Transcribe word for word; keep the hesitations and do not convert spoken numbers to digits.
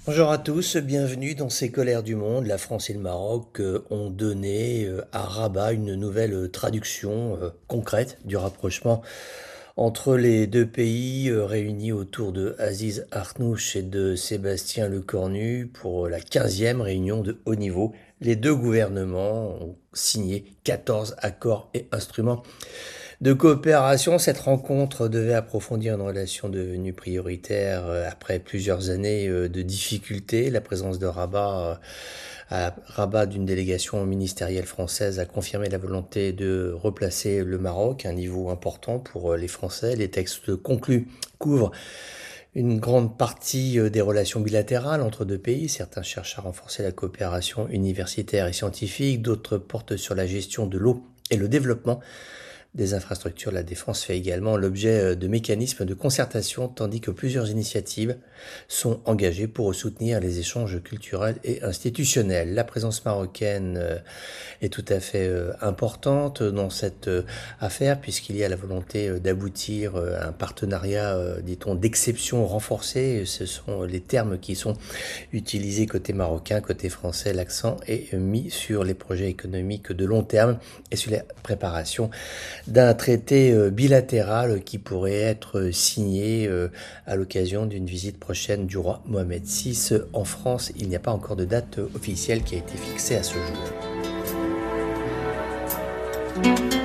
Bonjour à tous, bienvenue dans ces colères du monde. La France et le Maroc euh, ont donné euh, à Rabat une nouvelle euh, traduction euh, concrète du rapprochement entre les deux pays euh, réunis autour de Aziz Arnouch et de Sébastien Lecornu pour la quinzième réunion de haut niveau. Les deux gouvernements ont signé quatorze accords et instruments de coopération. Cette rencontre devait approfondir une relation devenue prioritaire euh, après plusieurs années euh, de difficultés. La présence de Rabat, euh, à Rabat d'une délégation ministérielle française a confirmé la volonté de replacer le Maroc à un niveau important pour euh, les Français. Les textes conclus couvrent une grande partie euh, des relations bilatérales entre deux pays. Certains cherchent à renforcer la coopération universitaire et scientifique, d'autres portent sur la gestion de l'eau et le développement des infrastructures. La défense fait également l'objet de mécanismes de concertation, tandis que plusieurs initiatives sont engagées pour soutenir les échanges culturels et institutionnels. La présence marocaine euh, est tout à fait euh, importante dans cette euh, affaire, puisqu'il y a la volonté euh, d'aboutir euh, à un partenariat, euh, dit-on, d'exception renforcé. Ce sont les termes qui sont utilisés côté marocain, côté français. L'accent est mis sur les projets économiques de long terme et sur la préparation d'un traité euh, bilatéral qui pourrait être signé euh, à l'occasion d'une visite prochaine du roi Mohamed six en France. Il n'y a pas encore de date officielle qui a été fixée à ce jour.